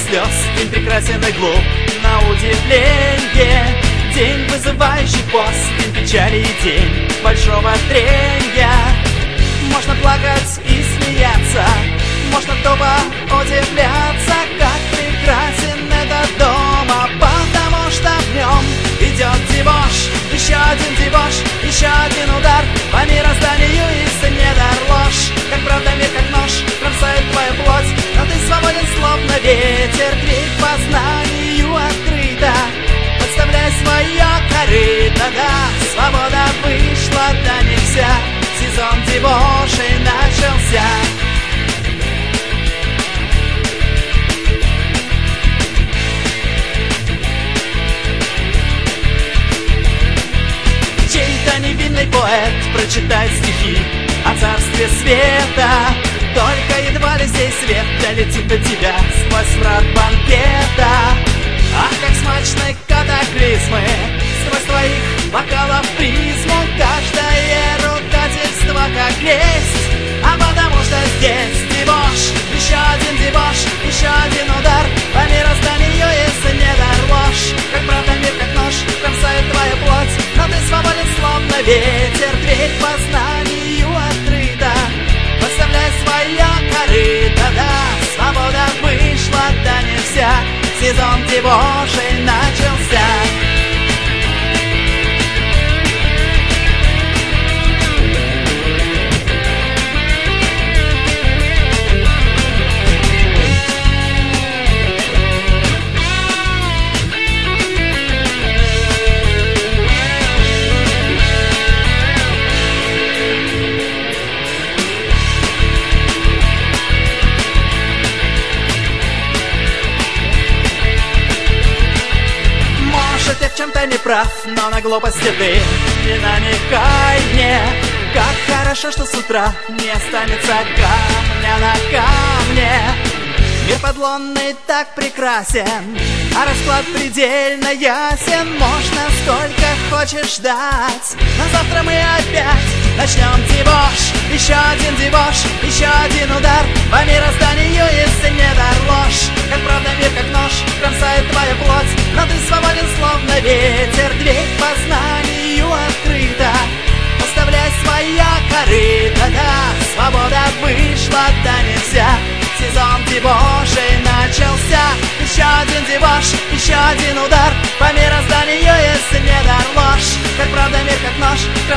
слез, день прекрасен и глуп на удивление. День, вызывающий пост, день печали и день большого тренья. Можно плакать и смеяться, можно тупо удивляться, как прекрасен этот дом, потому что в нем идет дебош. Еще один дебош, еще один удар по мирозданию, если не дар ложь. Как правда мир, как нож, кромсает твою плоть, но ты свободен, словно ветер. Дверь к познанию открыта, подставляй свое корыто. Да, свобода вышла, да нельзя, сезон дебошей начался. Чей-то невинный поэт прочитает стихи о царстве света. Только едва ли сей свет долетит до тебя сквозь мрак банкета. Ах, как смачны катаклизмы сквозь твоих бокалов призму. Каждое ругательство как лесть, а потому что здесь дебош. Еще один дебош, еще один удар по мирозданию, если не дар ложь. Как правда мир, как нож, кромсает твою плоть, но ты свободен, словно ветер. Дверь к познанию открыта, подставляй свое корыто. Да, свобода вышла, да нельзя, сезон дебошей начался. В чем-то не прав, но на глупости ты не намекай мне. Как хорошо, что с утра не останется камня на камне. Мир подлунный так прекрасен, а расклад предельно ясен. Можно сколько хочешь ждать, но завтра мы опять начнем дебош. Еще один дебош, еще один удар по мирозданию, если не дар ложь. Как правда мир, как нож, кромсает твою плоть, но ты свободен, словно ветер. Дверь к познанию открыта, поставляй свое корыто. Да, свобода вышла, да нельзя, сезон дебошей начался. Еще один дебош, еще один удар по мирозданию, если не дар ложь. Как правда мир, как нож,